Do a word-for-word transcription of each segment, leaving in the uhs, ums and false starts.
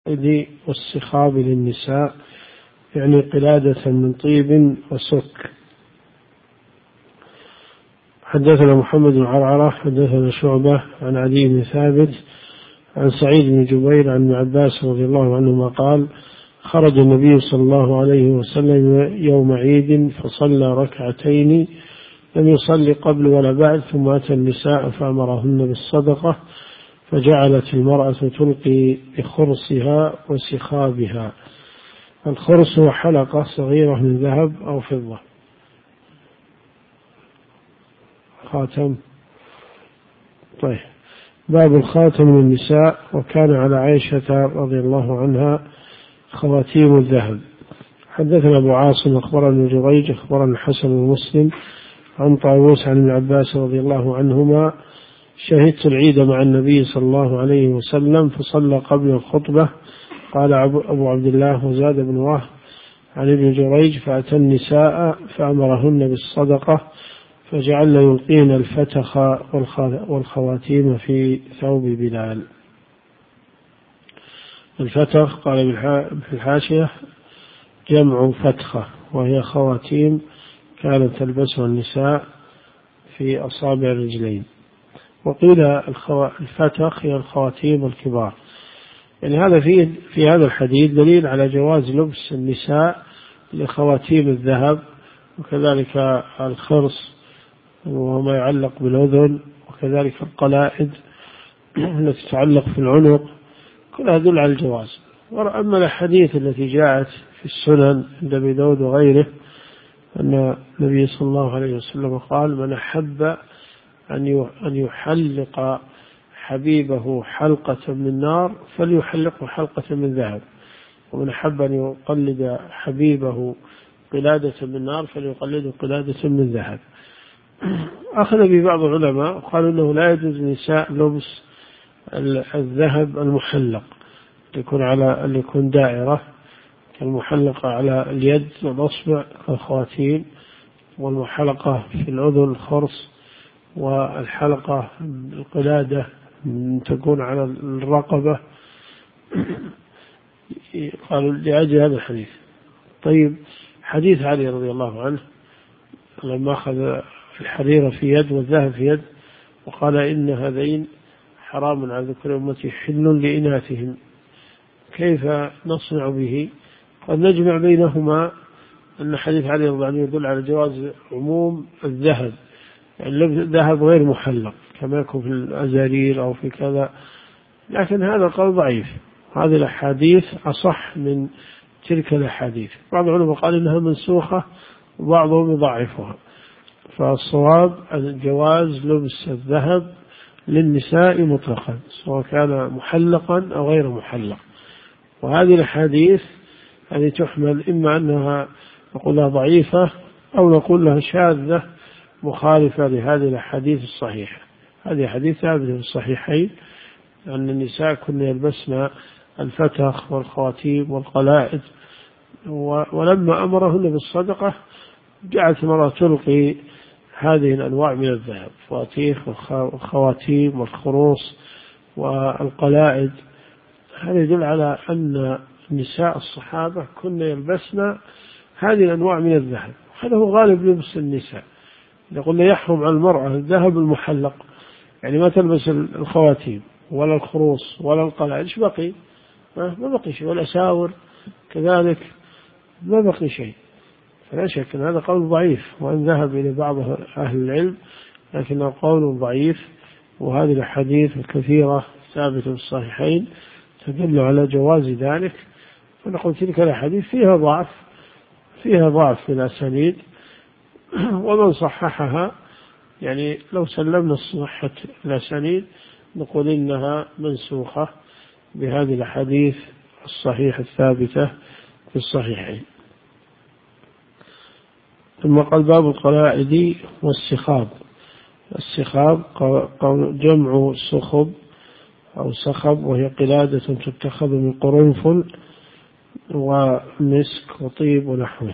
والسخاب للنساء، يعني قلادة من طيب وسك. حدثنا محمد بن عرعرة حدثنا شعبة عن عدي بن ثابت عن سعيد بن جبير عن ابن عباس رضي الله عنهما قال: خرج النبي صلى الله عليه وسلم يوم عيد فصلى ركعتين لم يصلي قبل ولا بعد، ثم أتى النساء فأمرهن بالصدقة، فجعلت المرأة تلقي بخرصها وسخابها. الخرص هو حلقة صغيرة من ذهب أو فضة. خاتم. طيب، باب الخاتم للنساء. وكان على عائشة رضي الله عنها خواتيم الذهب. حدثنا أبو عاصم أخبرنا ابن جريج أخبرنا الحسن ومسلم عن طاووس عن ابن عباس رضي الله عنهما: شهدت العيد مع النبي صلى الله عليه وسلم فصلى قبل الخطبة. قال أبو عبد الله وزاد بن وهب عن ابن جريج: فأتى النساء فأمرهن بالصدقة، فجعلن يلقين الفتخ والخواتيم في ثوب بلال. الفتخ قال في الحاشية جمع فتخة، وهي خواتيم كانت تلبسها النساء في أصابع الرجلين. وقيل الفتخ هي الخواتيم الكبار. يعني هذا في في هذا الحديث دليل على جواز لبس النساء لخواتيم الذهب، وكذلك الخرص وهو ما يعلق بالأذن، وكذلك القلائد التي تعلق في العنق، كلها يدل على الجواز. وأما الحديث التي جاءت في السنن عند أبي داود وغيره أن النبي صلى الله عليه وسلم قال: من أحب أن يحلق حبيبه حلقة من نار فليحلقه حلقة من ذهب، ومن أحب أن يقلد حبيبه قلادة من نار فليقلده قلادة من ذهب. أخذ ببعض العلماء وقالوا أنه لا يجوز للنساء لبس الذهب المحلق، يكون على اللي يكون دائرة كالمحلقة على اليد والأصبع كالخواتيم، والمحلقة في الأذن الخرص، والحلقة القلادة تكون على الرقبة. قالوا لأجل هذا الحديث. طيب، حديث علي رضي الله عنه لما أخذ الحريرة في يد والذهب في يد وقال: إن هذين حرام على ذكر أمتي حل لإناثهم، كيف نصنع به؟ قد نجمع بينهما أن حديث علي رضي الله عنه يدل على جواز عموم الذهب، يعني الذهب غير محلق كما يكون في الأزارير أو في كذا، لكن هذا قول ضعيف. هذه الأحاديث أصح من تلك الأحاديث. بعض العلماء قال إنها منسوخة وبعضهم يضعفها. فالصواب الجواز لبس الذهب للنساء مطلقا سواء كان محلقا أو غير محلق. وهذه الحديث يعني تحمل إما أنها نقول لها ضعيفة أو نقول لها شاذة مخالفة لهذه الحديث الصحيحة. هذه حديث ثابتة في الصحيحين أن النساء كن يلبسن الفتخ والخواتيم والقلائد، ولما أمرهن بالصدقة جعلت المرأة تلقي هذه الأنواع من الذهب، فواتيخ والخواتيم والخروص والقلائد. هذا يدل على أن نساء الصحابة كن يلبسن هذه الأنواع من الذهب. هذا هو غالب لبس النساء. يقول يحرم على المرأة الذهب المحلق، يعني ما تلبس الخواتيم ولا الخروص ولا القلائد. إيش بقي؟ ما بقي شيء. والأساور كذلك ما بقي شيء. فلا شك أن هذا قول ضعيف، وأن ذهب إلى بعض أهل العلم، لكنه قول ضعيف. وهذه الحديث الكثيرة ثابتة في الصحيحين تدل على جواز ذلك. فنقول تلك الحديث فيها ضعف فيها ضعف في الأسانيد، ومن صححها يعني لو سلمنا صحة الأسانيد نقول إنها منسوخة بهذه الحديث الصحيحة الثابتة في الصحيحين. ثم قال: باب القلائد والسخاب. السخاب جمع سخب أو سخب، وهي قلادة تتخذ من قرنفل ومسك وطيب ونحوه.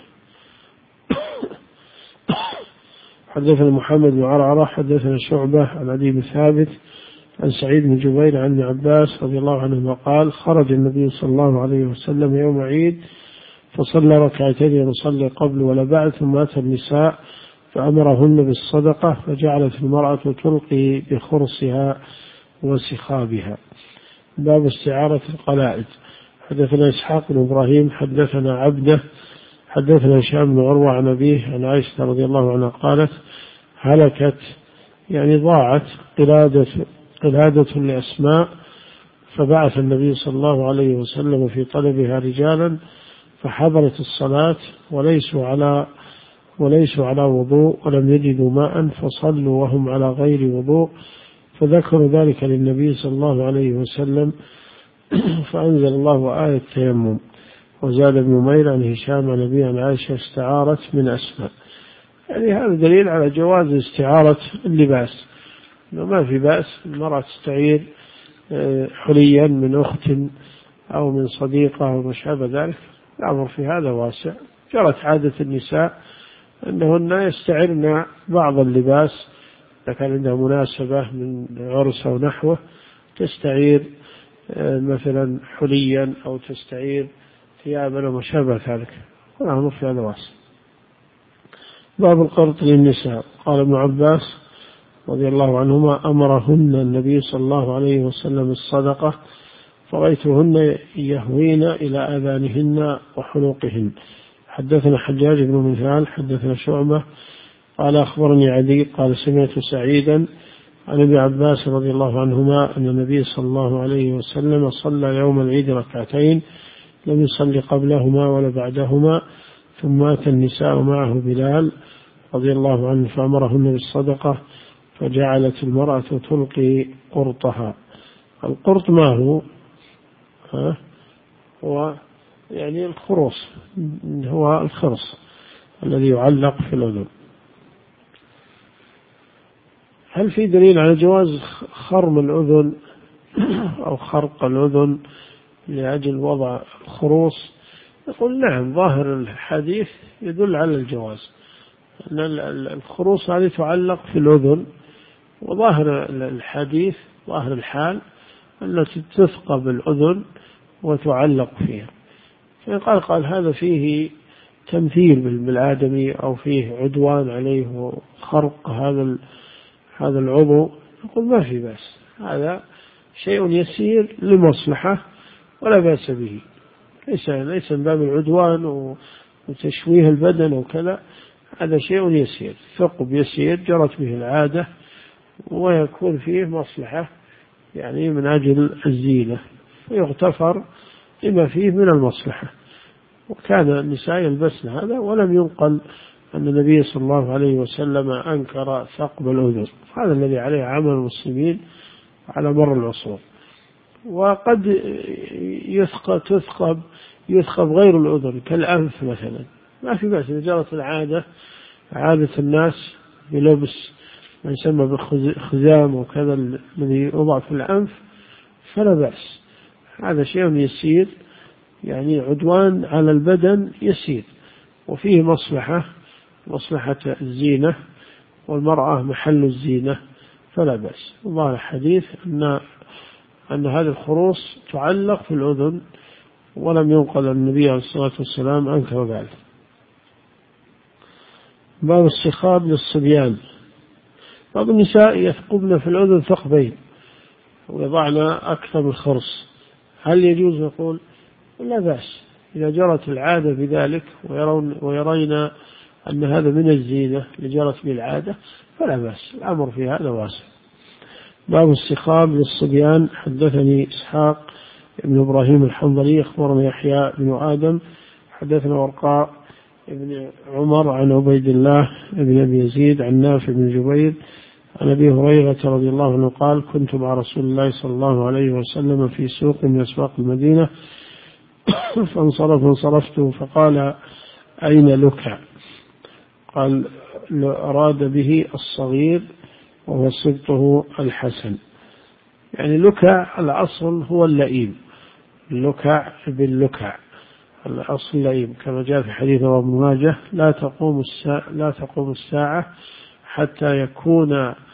حدثنا محمد بن عرعرة حدثنا شعبة عن عدي بن ثابت عن سعيد بن جبير عن ابن عباس رضي الله عنهما قال خرج النبي صلى الله عليه وسلم يوم عيد فصلى ركعتين يصلي قبل ولا بعد ثم أتى النساء فأمرهن بالصدقة فجعلت المرأة تلقي بخرصها وسخابها. باب استعارة القلائد. حدثنا إسحاق بن إبراهيم حدثنا عبده حدثنا هشام بن عروة عن أبيه عن عائشة رضي الله عنها قالت هلكت يعني ضاعت قلادة, قلادة لأسماء فبعث النبي صلى الله عليه وسلم في طلبها رجالا فحضرت الصلاة وليسوا على وليسوا على وضوء ولم يجدوا ماء فصلوا وهم على غير وضوء فذكروا ذلك للنبي صلى الله عليه وسلم فأنزل الله آية التيمم. وزاد ابن نمير عن هشام عن أبي عن عائشة استعارت من أسماء. يعني هذا دليل على جواز استعارة اللباس، ما في بأس المرأة تستعير حليا من أخت أو من صديقة أو ما شابه ذلك، الأمر في هذا واسع. جرت عادة النساء أنهن يستعرن بعض اللباس إذا كان عندها مناسبة من عرس أو نحوه، تستعير مثلا حليا أو تستعير ثيابا وما شابه ذلك، الأمر في هذا واسع. باب القرط للنساء. قال ابن عباس رضي الله عنهما أمرهن النبي صلى الله عليه وسلم الصدقة فرأيتهن يهوين إلى آذانهن وحلوقهن. حدثنا حجاج بن منهال حدثنا شعبة قال أخبرني عدي قال سمعت سعيدا عن ابن عباس رضي الله عنهما أن النبي صلى الله عليه وسلم صلى يوم العيد ركعتين لم يصلي قبلهما ولا بعدهما، ثم أتى النساء معه بلال رضي الله عنه فأمرهن بالصدقة فجعلت المرأة تلقي قرطها. القرط ما هو؟ ها؟ هو يعني الخروص، هو الخرص الذي يعلق في الأذن. هل في دليل على جواز خرم الأذن أو خرق الأذن لأجل وضع الخروص؟ يقول نعم، ظاهر الحديث يدل على الجواز، أن الخروص هذه تعلق في الأذن، وظاهر الحديث ظاهر الحال التي تثقب الأذن وتعلق فيها. فقال قال هذا فيه تمثيل بالآدمي أو فيه عدوان عليه وخرق هذا هذا العضو، يقول ما في بأس، هذا شيء يسير لمصلحة ولا بأس به، ليس ليس من باب العدوان وتشويه البدن وكذا، هذا شيء يسير، ثقب يسير جرت به العادة ويكون فيه مصلحة يعني من أجل الزينة، فيغتفر لما فيه من المصلحة. وكان النساء يلبسن هذا، ولم ينقل أن النبي صلى الله عليه وسلم أنكر ثقب الأذن، هذا الذي عليه عمل المسلمين على مر العصور. وقد يثقب تثقب يثقب غير الأذن كالأنف مثلا، ما في بأس إذا جرت العادة عادة الناس بلبس ما يسمى بالخزام وكذا الذي يوضع في الأنف فلا بأس، هذا شيء يسير يعني عدوان على البدن يسير وفيه مصلحة مصلحة الزينة، والمرأة محل الزينة فلا بأس. الله الحديث أن أن هذه الخروص تعلق في الأذن، ولم ينقل النبي عليه الصلاة والسلام أنكر ذلك. باب السخاب للصبيان. بعض النساء يثقبن في الأذن ثقبين ويضعن أكثر من خرص، هل يجوز؟ نقول لا بأس إذا جرت العادة بذلك ويرون ويرين أن هذا من الزينة لجرت بالعادة فلا بأس، الأمر في هذا واسع. باب السخاب للصبيان. حدثني إسحاق ابن إبراهيم الحنظلي أخبرنا يحيى بن آدم حدثنا ورقاء ابن عمر عن عبيد الله ابن أبي يزيد عن نافع بن جبير عن أبي هريرة رضي الله عنه قال كنت مع رسول الله صلى الله عليه وسلم في سوق من أسواق المدينة فانصرف انصرفت فقال أين لك؟ قال أراد به الصغير وهو صبته الحسن. يعني لكع الأصل هو اللئيم، اللكع باللكع الأصل اللئيم، كما جاء في حديث ابن ماجه لا تقوم الساعة لا تقوم الساعة حتى يكون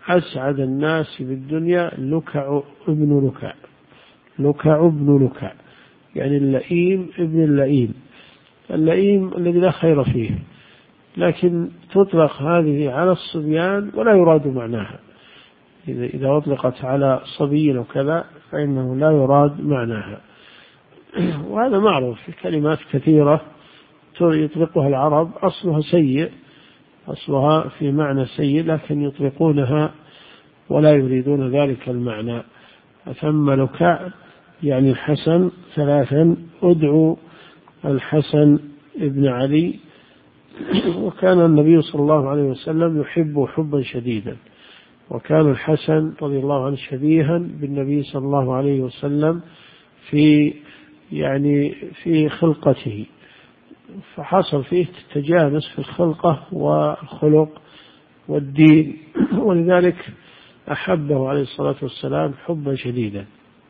أسعد الناس بالدنيا لكع ابن لكع، لكع ابن لكع، يعني اللئيم ابن اللئيم، اللئيم الذي لا خير فيه، لكن تطلق هذه على الصبيان ولا يراد معناها. إذا أطلقت على صبي وكذا فإنه لا يراد معناها. وهذا معروف في كلمات كثيرة يطلقها العرب أصلها سيء، أصلها في معنى سيء، لكن يطلقونها ولا يريدون ذلك المعنى. ثم لكع يعني الحسن ثلاثا، أدعو الحسن ابن علي. وكان النبي صلى الله عليه وسلم يحب حبا شديدا، وكان الحسن رضي الله عنه شبيها بالنبي صلى الله عليه وسلم في يعني في خلقته، فحصل فيه تجانس في الخلقة والخلق والدين، ولذلك أحبه عليه الصلاة والسلام حبا شديدا.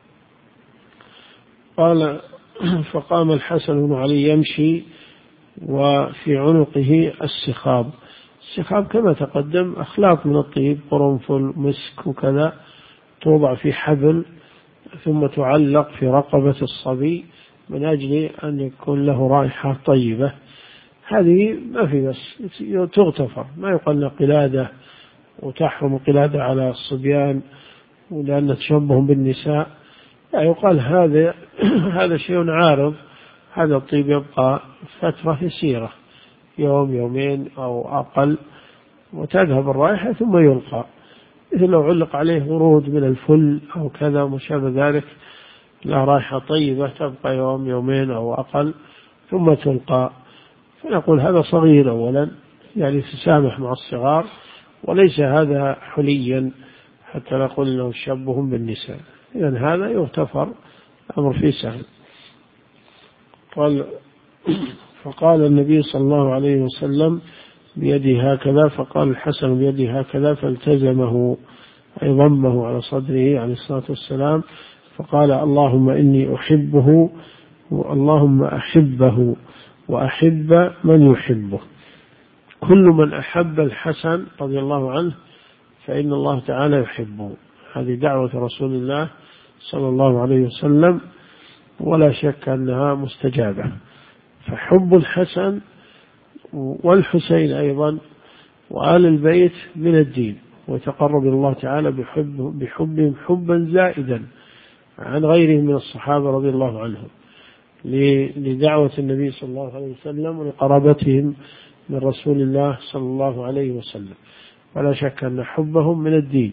قال فقام الحسن بن علي يمشي وفي عنقه السخاب. السخاب كما تقدم أخلاق من الطيب، قرنفل مسك وكذا، توضع في حبل ثم تعلق في رقبة الصبي من أجل أن يكون له رائحة طيبة. هذه ما في بس تغتفر، ما يقال قلادة وتحرم قلادة على الصبيان ولأن تشبههم بالنساء، لا يقال هذا هذا شيء عارض. هذا الطيب يبقى فترة يسيرة، يوم يومين أو أقل، وتذهب الرائحة ثم يلقى، مثل لو علق عليه ورود من الفل أو كذا وما شابه ذلك، لا رائحة طيبة تبقى يوم يومين أو أقل ثم تلقى. فنقول هذا صغير أولا، يعني تسامح مع الصغار، وليس هذا حليا حتى نقول له شبهم بالنساء، إذن هذا يغتفر، أمر فيه سهل. قال فقال النبي صلى الله عليه وسلم بيده هكذا، فقال الحسن بيده هكذا، فالتزمه أي ضمه على صدره عليه الصلاة والسلام، فقال اللهم إني أحبه اللهم أحبه وأحب من يحبه. كل من أحب الحسن رضي الله عنه فإن الله تعالى يحبه. هذه دعوة رسول الله صلى الله عليه وسلم، ولا شك أنها مستجابة. فحب الحسن والحسين أيضا وآل البيت من الدين، وتقرب الله تعالى بحب بحبهم حبا زائدا عن غيرهم من الصحابة رضي الله عنهم، لدعوة النبي صلى الله عليه وسلم ولقرابتهم من رسول الله صلى الله عليه وسلم. ولا شك أن حبهم من الدين،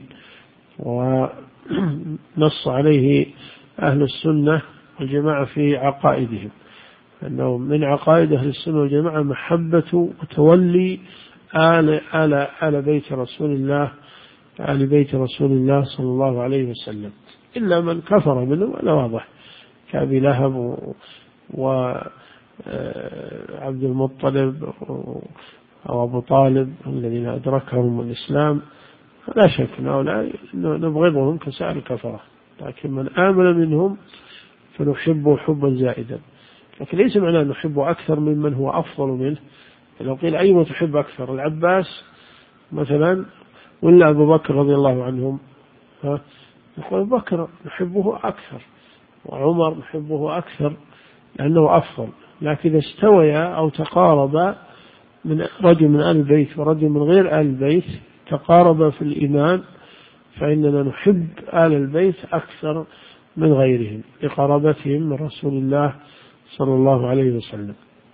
ونص عليه أهل السنة والجماعة في عقائدهم، أنه من عقائد أهل السنة والجماعة محبة وتولي آل, آل, آل بيت رسول الله آل بيت رسول الله صلى الله عليه وسلم، إلا من كفر منهم، ولا واضح كأبي لهب وعبد المطلب أو أبو طالب الذين أدركهم الإسلام. لا شك أن هؤلاء نبغضهم كسائر الكفرة، لكن من آمن منهم فنحبه حبا زائدا. لكن ليس معناه أن نحبه أكثر ممن هو أفضل منه. لو قيل أيوة تحب أكثر، العباس مثلا ولا أبو بكر رضي الله عنهم، ها نقول أبو بكر نحبه أكثر، وعمر نحبه أكثر لأنه أفضل. لكن إذا استويا أو تقاربا من رجل من آل البيت ورجل من غير آل البيت، تقاربا في الإيمان، فإننا نحب آل البيت أكثر من غيرهم لقرابتهم من رسول الله صلى الله عليه وسلم.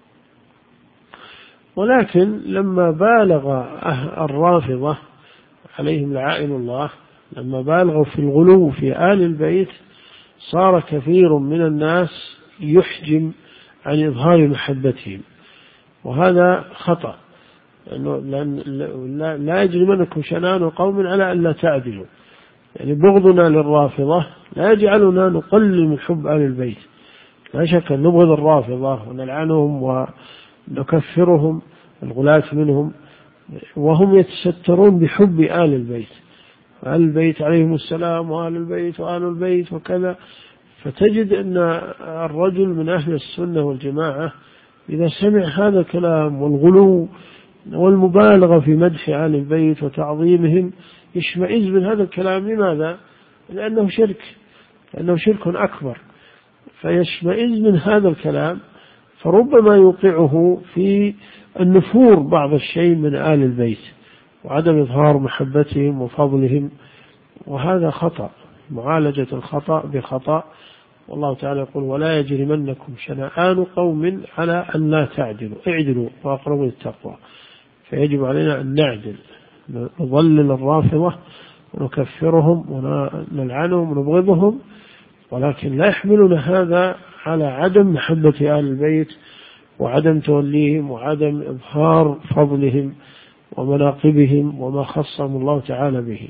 ولكن لما بالغ الرافضة عليهم لعائن الله، لما بالغوا في الغلو في آل البيت، صار كثير من الناس يحجم عن إظهار محبتهم، وهذا خطأ، لأن لا يجرمنكم شنآن قوم على ألا تعدلوا. يعني بغضنا للرافضة لا يجعلنا نقلل من حب آل البيت. لا شك أن نبغض الرافضة ونلعنهم ونكفرهم الغلاة منهم، وهم يتسترون بحب آل البيت، آل البيت عليهم السلام وآل البيت وآل البيت وكذا. فتجد أن الرجل من أهل السنة والجماعة إذا سمع هذا الكلام والغلو والمبالغة في مدح آل البيت وتعظيمهم، يشمئز من هذا الكلام. لماذا؟ لأنه شرك، لأنه شرك أكبر، فيشمئز من هذا الكلام، فربما يوقعه في النفور بعض الشيء من آل البيت وعدم إظهار محبتهم وفضلهم، وهذا خطأ. معالجة الخطأ بخطأ. والله تعالى يقول: ولا يجرمنكم شنآن قوم على أن لا تعدلوا اعدلوا وأقربوا للتقوى. فيجب علينا أن نعدل، نضلل الرافضة ونكفرهم ونلعنهم ونبغضهم، ولكن لا يحملنا هذا على عدم محبة آل البيت وعدم توليهم وعدم إظهار فضلهم ومناقبهم وما خصهم الله تعالى به.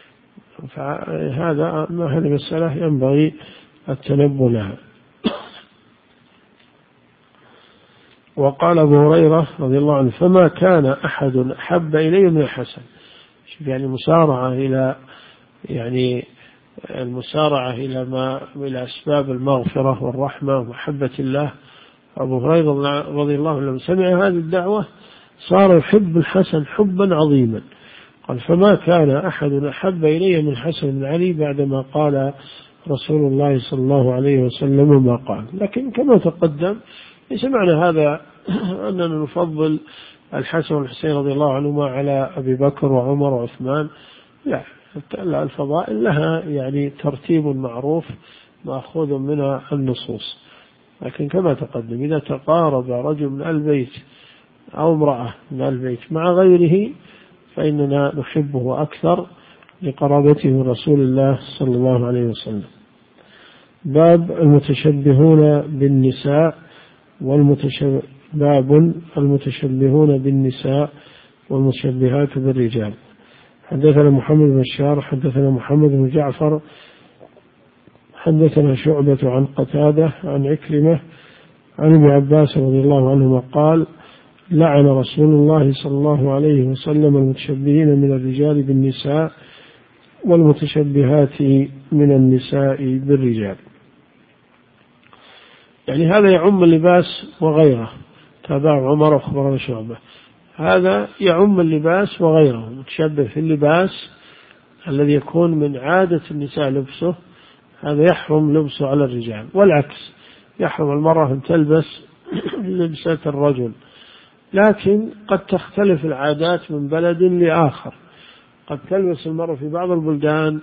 فهذا ما هذه المسألة ينبغي التنبه لها. وقال أبو هريرة رضي الله عنه: فما كان أحد أحب إلي من الحسن. يعني مسارعة إلى يعني المسارعة إلى ما إلى أسباب المغفرة والرحمة ومحبة الله. أبو هريرة رضي الله عنه لما سمع هذه الدعوة صار يحب الحسن حبا عظيما. قال: فما كان أحد أحب إلي من الحسن بن علي بعدما قال رسول الله صلى الله عليه وسلم ما قال. لكن كما تقدم ليس معنى هذا أننا نفضل الحسن والحسين رضي الله عنهما على أبي بكر وعمر وعثمان، لا. الفضائل لها يعني ترتيب معروف مأخوذ منها النصوص. لكن كما تقدم إذا تقارب رجل من البيت أو امرأة من البيت مع غيره فإننا نحبه أكثر لقرابته من رسول الله صلى الله عليه وسلم. باب المتشبهون بالنساء والمتشب... باب المتشبهون بالنساء والمتشبهات بالرجال. حدثنا محمد بن بشار حدثنا محمد بن جعفر حدثنا شعبة عن قتادة عن عكرمة عن ابن عباس رضي الله عنهما قال: لعن رسول الله صلى الله عليه وسلم المتشبهين من الرجال بالنساء والمتشبهات من النساء بالرجال. يعني هذا يعم اللباس وغيره. تابع عمر وأخبرنا شعبة. هذا يعم اللباس وغيره. متشبه في اللباس الذي يكون من عادة النساء لبسه، هذا يحرم لبسه على الرجال، والعكس يحرم المرأة أن تلبس لبسة الرجل. لكن قد تختلف العادات من بلد لآخر. قد تلبس المرأة في بعض البلدان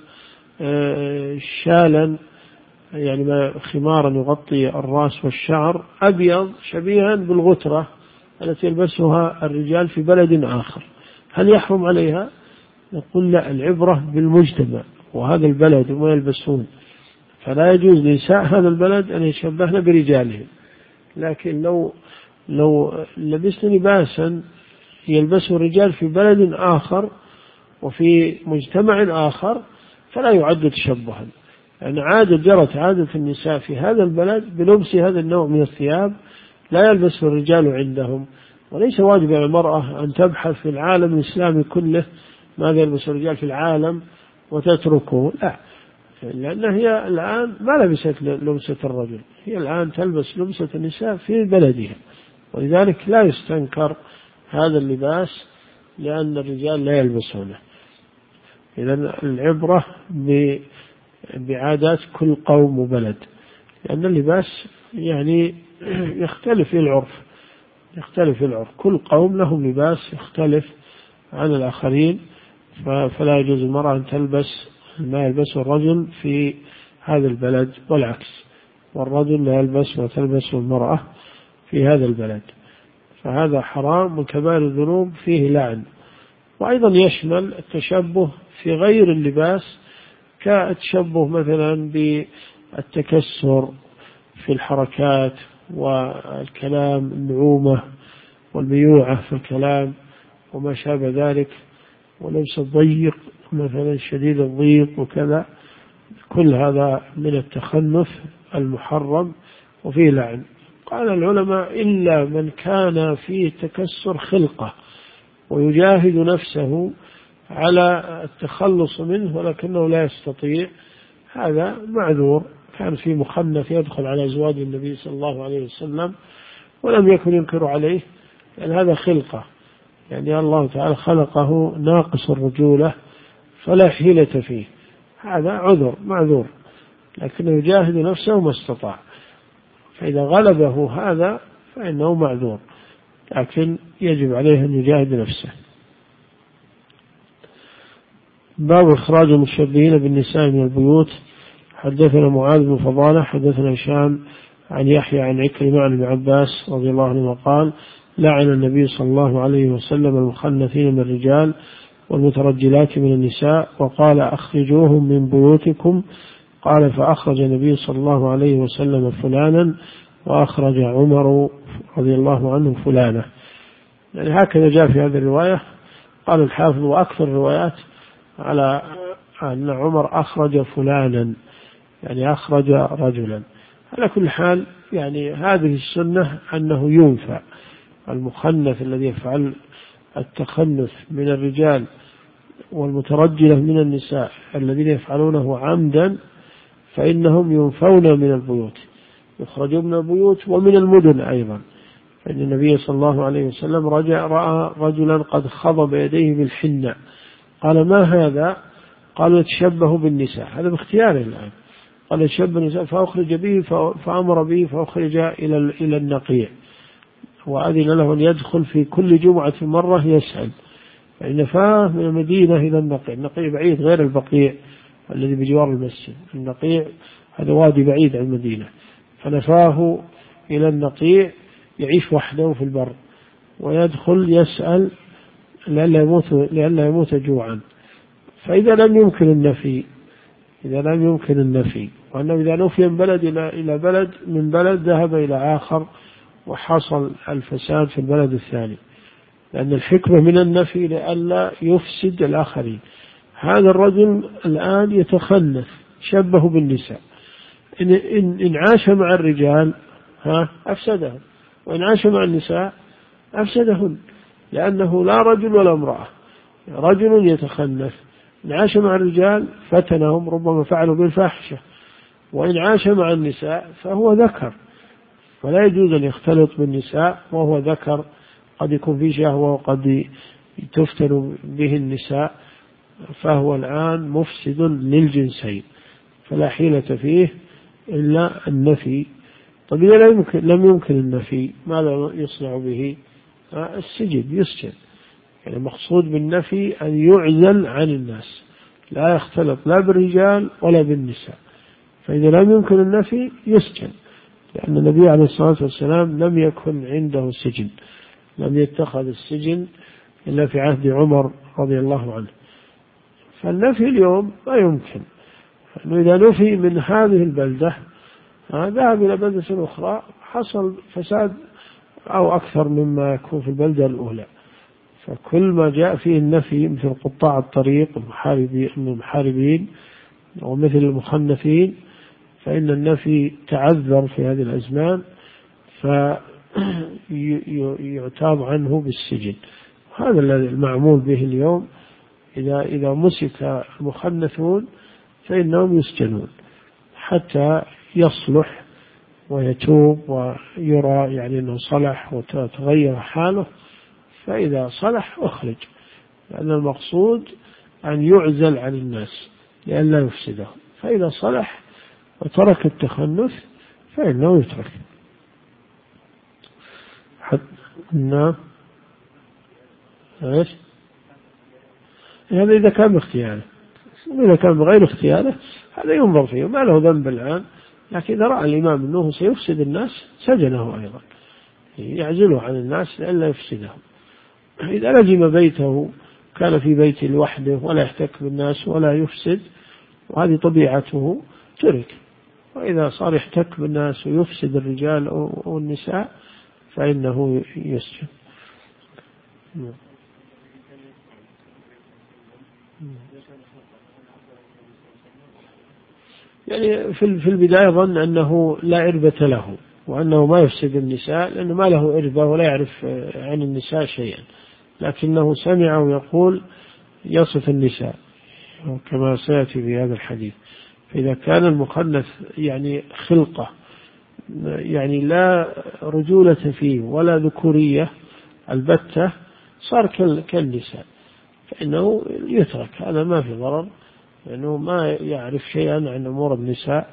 شالا يعني خمارا يغطي الرأس والشعر أبيض شبيها بالغترة التي يلبسها الرجال في بلد آخر. هل يحرم عليها؟ نقول لا، العبرة بالمجتمع وهذا البلد وما يلبسون، فلا يجوز لنساء هذا البلد أن يشبهن برجالهم. لكن لو لو لبسن لباسا يلبسه الرجال في بلد آخر وفي مجتمع آخر فلا يعد تشبها، لأن يعني عادة جرت عادة النساء في هذا البلد بلبس هذا النوع من الثياب لا يلبسه الرجال عندهم. وليس واجب على المرأة أن تبحث في العالم الإسلامي كله ماذا يلبس الرجال في العالم وتتركه، لا، لأن هي الآن ما لبست لبسة الرجل، هي الآن تلبس لبسة النساء في بلدها، ولذلك لا يستنكر هذا اللباس لأن الرجال لا يلبسونه. إذن العبرة بعادات كل قوم وبلد، لأن اللباس يعني يختلف في العرف، يختلف في العرف، كل قوم لهم لباس يختلف عن الآخرين. فلا يجوز المرأة أن تلبس ما يلبسه الرجل في هذا البلد والعكس، والرجل لا يلبس ما تلبسه المرأة في هذا البلد. فهذا حرام من كبائر الذنوب فيه لعن. وأيضا يشمل التشبه في غير اللباس كالتشبه مثلا بالتكسر في الحركات والكلام، النعومة والميوعة في الكلام وما شابه ذلك، ولبس الضيق مثلا شديد الضيق وكذا، كل هذا من التخنث المحرم وفيه لعن. قال العلماء: إلا من كان فيه تكسر خلقة ويجاهد نفسه على التخلص منه ولكنه لا يستطيع، هذا معذور. كان في مخنث يدخل على أزواج النبي صلى الله عليه وسلم ولم يكن ينكر عليه، لأن هذا خلقة، يعني الله تعالى خلقه ناقص الرجولة، فلا حيلة فيه، هذا عذر معذور، لكنه يجاهد نفسه ما استطاع، فإذا غلبه هذا فإنه معذور، لكن يجب عليه أن يجاهد نفسه. باب إخراج المشبهين بالنساء من البيوت. حدثنا معاذ بن فضالة حدثنا هشام عن يحيى عن عكرمة عن ابن عباس رضي الله عنه قال: لعن النبي صلى الله عليه وسلم المخنثين من الرجال والمترجلات من النساء، وقال: أخرجوهم من بيوتكم. قال: فأخرج النبي صلى الله عليه وسلم فلانا، وأخرج عمر رضي الله عنه فلانة. يعني هكذا جاء في هذه الرواية. قال الحافظ: وأكثر الروايات على أن عمر أخرج فلانا، يعني أخرج رجلا. على كل حال يعني هذه السنة أنه ينفى المخنث الذي يفعل التخنث من الرجال والمترجلة من النساء الذين يفعلونه عمدا، فإنهم ينفون من البيوت، يخرجون من البيوت ومن المدن أيضا. فإن النبي صلى الله عليه وسلم رجع رأى رجلا قد خضب يديه بالحنة، قال: ما هذا؟ قالوا: يتشبه بالنساء. هذا باختياره الآن. قال: يتشبه بالنساء، فأخرج به، فأمر به فأخرج إلى إلى النقيع، وأذن له أن يدخل في كل جمعة مرة يسأل، فإن فاه من المدينة إلى النقيع. النقيع بعيد غير البقيع الذي بجوار المسجد، النقيع هذا وادي بعيد عن المدينة، فنفاه إلى النقيع يعيش وحده في البر، ويدخل يسأل لئلا يموت لئلا يموت جوعا. فإذا لم يمكن النفي إذا لم يمكن النفي وأنه إذا نفي من بلد إلى بلد من بلد ذهب إلى آخر وحصل الفساد في البلد الثاني، لأن الحكمة من النفي لئلا يفسد الآخرين. هذا الرجل الآن يتخنث، شبه بالنساء، إن, إن, إن عاش مع الرجال ها أفسدهم، وإن عاش مع النساء أفسدهن، لأنه لا رجل ولا امرأة، رجل يتخنث. إن عاش مع الرجال فتنهم، ربما فعلوا بالفاحشة، وإن عاش مع النساء فهو ذكر، ولا يجوز أن يختلط بالنساء وهو ذكر، قد يكون في شهوة وقد تفتن به النساء، فهو الآن مفسد للجنسين، فلا حيلة فيه إلا النفي. طب إذا لم يمكن, لم يمكن النفي ماذا يصنع به؟ السجن، يسجن. يعني المقصود بالنفي أن يعزل عن الناس، لا يختلط لا بالرجال ولا بالنساء. فإذا لم يمكن النفي يسجن، لأن النبي عليه الصلاة والسلام لم يكن عنده سجن، لم يتخذ السجن إلا في عهد عمر رضي الله عنه. فالنفي اليوم لا يمكن، أنه إذا نفي من هذه البلدة ذهب إلى بلدة أخرى حصل فساد أو أكثر مما يكون في البلدة الأولى. فكل ما جاء فيه النفي مثل قطاع الطريق المحاربين ومثل المخنثين، فإن النفي تعذر في هذه الأزمان، فيعتاب عنه بالسجن. هذا الذي المعمول به اليوم. إذا إذا مسك المخنثون فإنهم يسجنون حتى يصلح ويتوب ويرى يعني أنه صلح وتغير حاله، فإذا صلح أخرج، لأن المقصود أن يعزل عن الناس لئلا يفسدهم. فإذا صلح وترك التخنث فإنه يترك. نعم. إيش؟ هذا إذا كان باختياره، إذا كان بغير اختياره هذا ينظر فيه، ما له ذنب الآن، لكن إذا رأى الإمام أنه سيفسد الناس سجنه أيضا، يعزله عن الناس لئلا يفسدهم. إذا لزم بيته كان في بيته لوحده ولا يحتك بالناس ولا يفسد، وهذه طبيعته، ترك. وإذا صار يحتك بالناس ويفسد الرجال والنساء فإنه يسجن. يعني في البداية ظن أنه لا إربة له وأنه ما يفسد النساء، لأنه ما له إربة ولا يعرف عن النساء شيئا، لكنه سمعه يقول يصف النساء كما سيأتي في هذا الحديث. فإذا كان المخنث يعني خلقة يعني لا رجولة فيه ولا ذكورية البتة، صار كالنساء. فإنه يترك، هذا ما في ضرر، لأنه ما يعرف شيئا عن أمور النساء.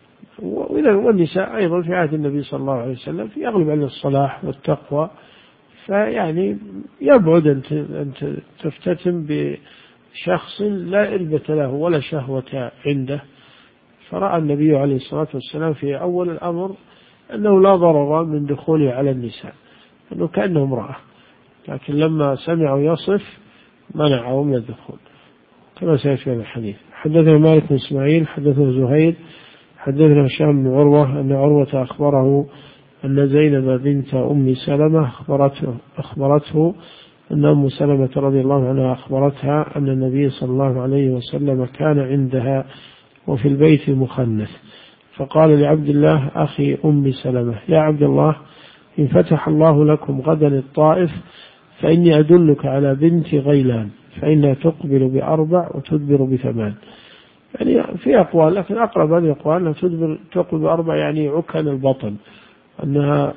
والنساء أيضا في عهد النبي صلى الله عليه وسلم في أغلب عن الصلاح والتقوى، فيعني يبعد أن تفتتن بشخص لا إربة له ولا شهوة عنده. فرأى النبي عليه الصلاة والسلام في أول الأمر أنه لا ضرر من دخوله على النساء، أنه كأنه امرأة، لكن لما سمعوا يصف منعه من الدخول كما سيأتي في الحديث. حدثنا مالك بن إسماعيل حدثنا زهير حدثنا هشام بن عروة أن عروة أخبره أن زينب بنت أم سلمة أخبرته, أخبرته أن أم سلمة رضي الله عنها أخبرتها أن النبي صلى الله عليه وسلم كان عندها وفي البيت مخنث، فقال لعبد الله أخي أم سلمة: يا عبد الله، إن فتح الله لكم غدا الطائف فإني أدلك على بنت غيلان، فإنها تقبل بأربع وتدبر بثمان. يعني في أقوال، لكن أقرب هذه الأقوال أنها تدبر تقبل بأربع يعني عكن البطن، أنها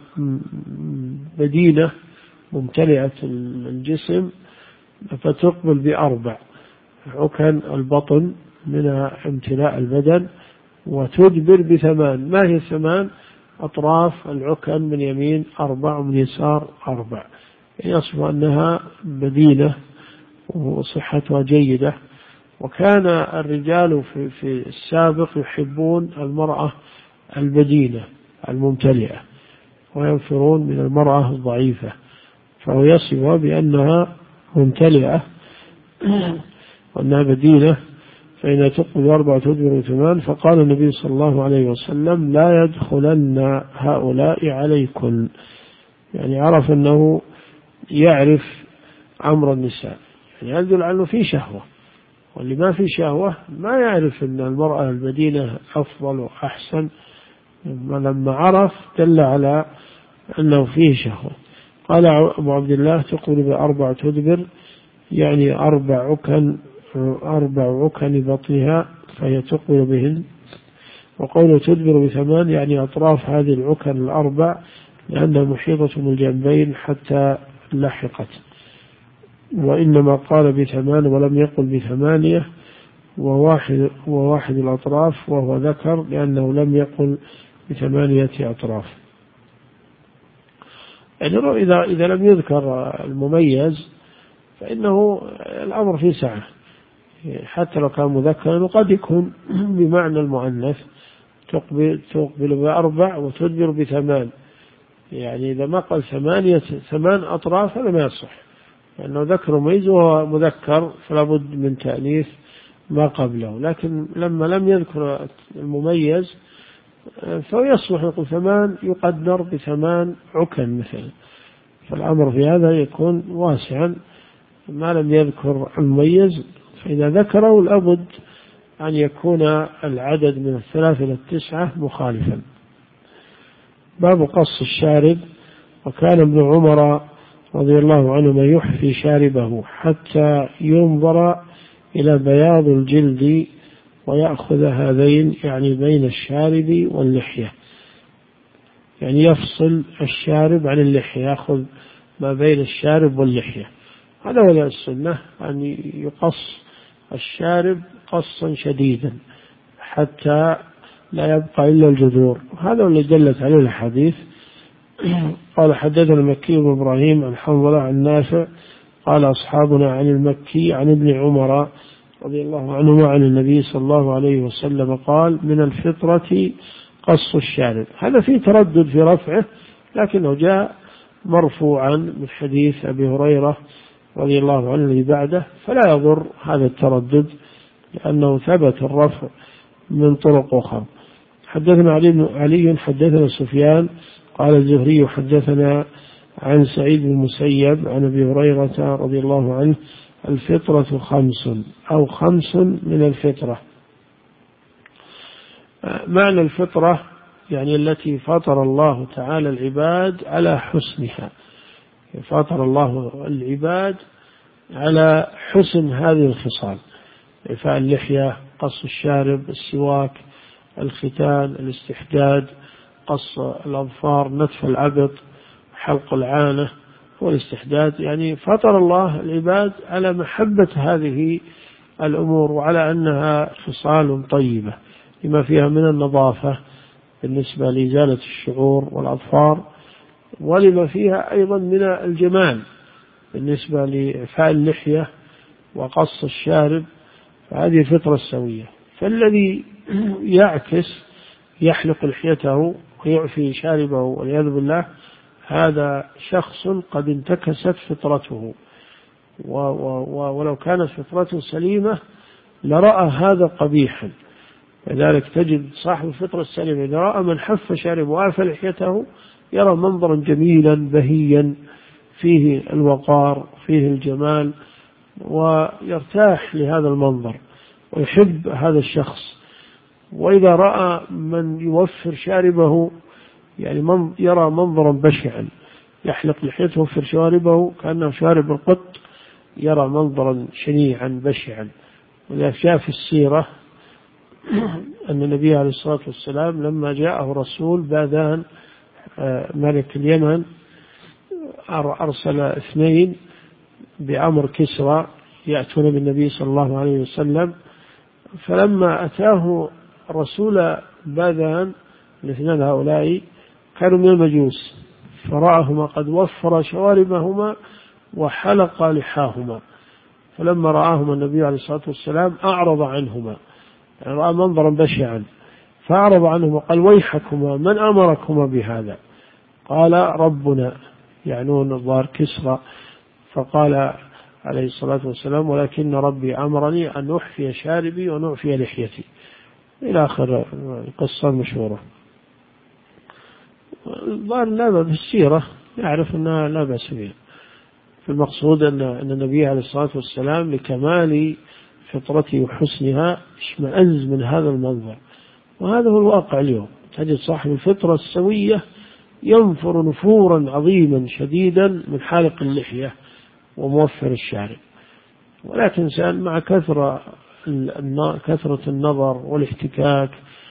بدينة ممتلئة الجسم فتقبل بأربع عكن البطن منها امتلاء البدن، وتدبر بثمان. ما هي ثمان؟ أطراف العكن من يمين أربع ومن يسار أربع، يصف أنها بدينة وصحتها جيدة. وكان الرجال في, في السابق يحبون المرأة البدينة الممتلئة وينفرون من المرأة الضعيفة، فهو يصفها بأنها ممتلئة وأنها بدينة، فإن تقبل أربعة تدبر ثمان. فقال النبي صلى الله عليه وسلم: لا يدخلن هؤلاء عليكن. يعني عرف أنه يعرف أمر النساء، يعني يدل على أنه في شهوة، واللي ما في شهوة ما يعرف أن المرأة البدينة أفضل وأحسن. لما عرف دل على أنه فيه شهوة. قال أبو عبد الله: تقبل بأربع تدبر، يعني أربع عكن أربع عكن بطنها فهي تقبل بهن. وقوله تدبر بثمان يعني أطراف هذه العكن الأربع، لأنها محيطة من الجنبين حتى لحقت. وإنما قال بثمان ولم يقل بثمانية، وواحد, وواحد الأطراف وهو ذكر، لأنه لم يقل بثمانية أطراف. يعني إذا, إذا لم يذكر المميز فإنه الأمر فيه سعة، حتى لو كان مذكرا، وقد يكون بمعنى المؤنث تقبل, تقبل بأربع وتدبر بثمان. يعني إذا ما قال ثمانية ثمان أطراف هذا ما يصح، لأنه ذكر مميز وهو مذكر فلا بد من تأنيث ما قبله. لكن لما لم يذكر المميز فيصلح يقول ثمان يقدر بثمان عكن مثلا، فالأمر في هذا يكون واسعا ما لم يذكر المميز. فإذا ذكره لابد أن يكون العدد من الثلاثة إلى التسعة مخالفا. باب قص الشارب. وكان ابن عمر رضي الله عنهما يحفي شاربه حتى ينظر إلى بياض الجلد ويأخذ هذين، يعني بين الشارب واللحية، يعني يفصل الشارب عن اللحية، يأخذ ما بين الشارب واللحية. هذا هو السنة، أن يقص الشارب قصا شديدا حتى لا يبقى إلا الجذور. هذا اللي دلت عليه الحديث. قال حدثنا المكي بن إبراهيم عن حنظلة عن نافع قال أصحابنا عن المكي عن ابن عمر رضي الله عنهما عن النبي صلى الله عليه وسلم قال: من الفطرة قص الشارب. هذا فيه تردد في رفعه، لكنه جاء مرفوعا من حديث أبي هريرة رضي الله عنه الذي بعده، فلا يضر هذا التردد لأنه ثبت الرفع من طرق أخرى. حدثنا علي, علي حدثنا سفيان قال الزهري حدثنا عن سعيد بن المسيب عن أبي هريرة رضي الله عنه: الفطرة خمس أو خمس من الفطرة. معنى الفطرة يعني التي فطر الله تعالى العباد على حسنها، فطر الله العباد على حسن هذه الخصال: إعفاء اللحية، قص الشارب، السواك، الختان، الاستحداد، قص الأظفار، نتف العبط، حلق العانة، هو الاستحداث، يعني فطر الله العباد على محبة هذه الأمور وعلى أنها خصال طيبة لما فيها من النظافة بالنسبة لإزالة الشعور والأظفار، ولما فيها أيضا من الجمال بالنسبة لإعفاء اللحية وقص الشارب، فهذه الفطرة السوية. فالذي يعكس يحلق لحيته ويعفي شاربه والعياذ بالله هذا شخص قد انتكست فطرته، ولو كانت فطرته سليمة لرأى هذا قبيحا. لذلك تجد صاحب الفطرة السليمة إذا رأى من حف شاربه وعفى لحيته يرى منظرا جميلا بهيا فيه الوقار فيه الجمال، ويرتاح لهذا المنظر ويحب هذا الشخص. وإذا رأى من يوفر شاربه يعني من يرى منظرا بشعا، يحلق لحيته ويوفر شاربه كأنه شارب القط، يرى منظرا شنيعا بشعا. وإذا جاء في السيرة أن النبي عليه الصلاة والسلام لما جاءه رسول باذان ملك اليمن أرسل اثنين بأمر كسرى يأتون بالنبي صلى الله عليه وسلم، فلما أتاه رسول باذان الاثنان هؤلاء كانوا من المجوس، فرآهما قد وفر شواربهما وحلق لحاهما، فلما رآهما النبي عليه الصلاة والسلام أعرض عنهما، يعني رأى منظرا بشعا فأعرض عنهما قال ويحكما من أمركما بهذا؟ قال ربنا، يعنون الظاهر كسرى. فقال عليه الصلاة والسلام ولكن ربي أمرني أن أحفي شاربي ونعفي لحيتي، إلى آخر القصة المشهورة. الظاهر لا بأس بالسيرة يعرف أنها لا بأس بها. المقصود أن النبي عليه الصلاة والسلام لكمال فطرته وحسنها اشمئز من هذا المنظر، وهذا هو الواقع اليوم. تجد صاحب الفطرة السوية ينفر نفورا عظيما شديدا من حالق اللحية وموفر الشارب، ولكن إنسان مع كثرة كثرة النظر والاحتكاك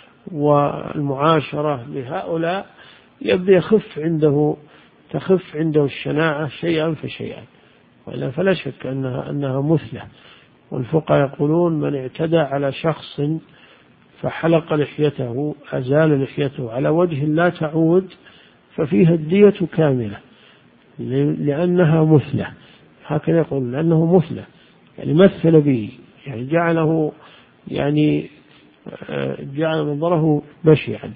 والمعاشرة لهؤلاء يبدأ يخف عنده تخف عنده الشناعة شيئا فشيئا، وإلا فلا شك أنها أنها مثلة. والفقهاء يقولون من اعتدى على شخص فحلق لحيته أزال لحيته على وجه لا تعود ففيها الدية كاملة، لأنها مثلة. هكذا يقول لأنه مثلة، يعني مثل به، يعني جعله يعني جعل منظره بشعا.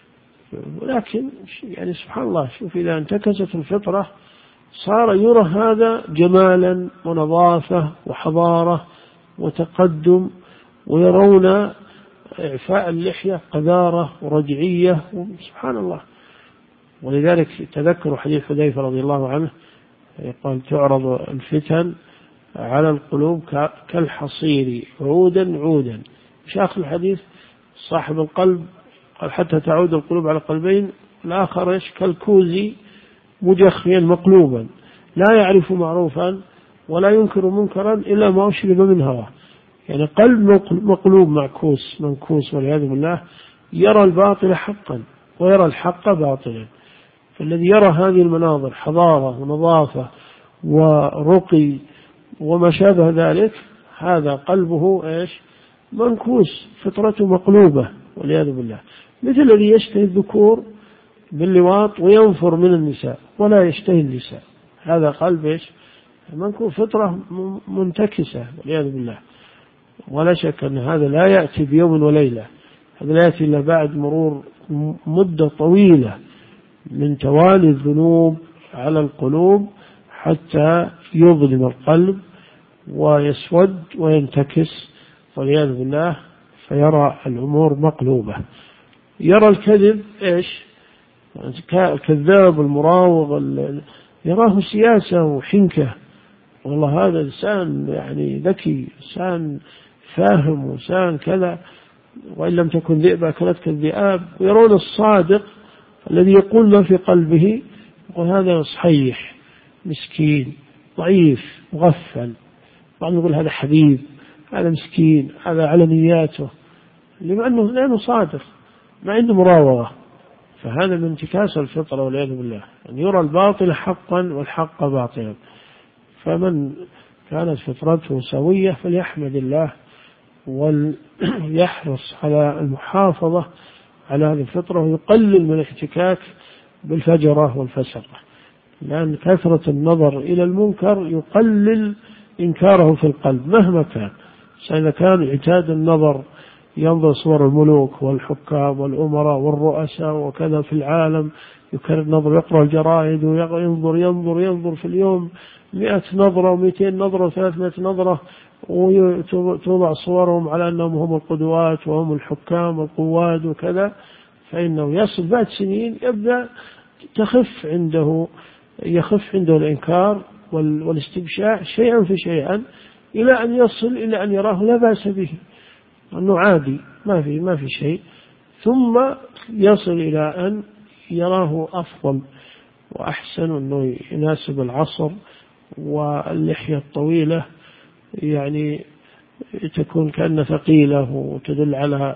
ولكن يعني سبحان الله، شوف إذا انتكست الفطرة صار يرى هذا جمالا ونظافة وحضارة وتقدم، ويرون إعفاء اللحية قذارة ورجعية، سبحان الله. ولذلك تذكروا حديث حذيفة رضي الله عنه قال تعرض الفتن على القلوب كالحصير عودا عودا. مش آخر الحديث صاحب القلب قال حتى تعود القلوب على قلبين، الآخر كالكوز مجخيا مقلوبا لا يعرف معروفا ولا ينكر منكرا إلا ما أشرب من هواه. يعني قلب مقلوب معكوس منكوس والعياذ بالله، يرى الباطل حقا ويرى الحق باطلا. فالذي يرى هذه المناظر حضارة ونظافة ورقي وما شابه ذلك هذا قلبه إيش منكوس، فطرته مقلوبة والعياذ بالله. مثل الذي يشتهي الذكور باللواط وينفر من النساء ولا يشتهي النساء، هذا قلب إيش منكوس، فطرة منتكسة والعياذ بالله. ولا شك أن هذا لا يأتي بيوم وليلة، هذا لا يأتي إلا بعد مرور مدة طويلة من توالي الذنوب على القلوب حتى يظلم القلب ويسود وينتكس والعياذ بالله، فيرى الأمور مقلوبة. يرى الكذب إيش الكذاب المراوغ يراه سياسة وحنكة، والله هذا إنسان يعني ذكي، إنسان فاهم، وإنسان كذا، وإن لم تكن ذئبة أكلتك الذئاب. ويرون الصادق الذي يقول ما في قلبه، وهذا صحيح مسكين ضعيف مغفل. بعضهم يقول هذا حبيب، هذا مسكين، هذا على نياته، لأنه لأنه صادق، ما عنده مراوغة. فهذا من انتكاس الفطرة والعياذ بالله، أن يرى الباطل حقا والحق باطلا. فمن كانت فطرته سوية فليحمد الله وليحرص على المحافظة على هذه الفطرة، ويقلل من الاحتكاك بالفجرة والفسقة، لأن كثرة النظر إلى المنكر يقلل إنكاره في القلب مهما كان. إذا كان اعتاد النظر ينظر صور الملوك والحكام والأمراء والرؤساء وكذا في العالم، يكرر النظر، يقرأ الجرائد وينظر ينظر ينظر في اليوم مئة نظرة ومئتين نظرة وثلاثمائة نظرة، وتوضع صورهم على أنهم هم القدوات وهم الحكام والقواد وكذا، فإنه يصل بعد سنين يبدأ تخف عنده يخف عنده الإنكار والاستبشاع شيئا فشيئا، إلى أن يصل إلى أن يراه لا بأس به، أنه عادي ما في ما في شيء، ثم يصل إلى أن يراه أفضل وأحسن، أنه يناسب العصر، واللحية الطويلة يعني تكون كأنها ثقيلة وتدل على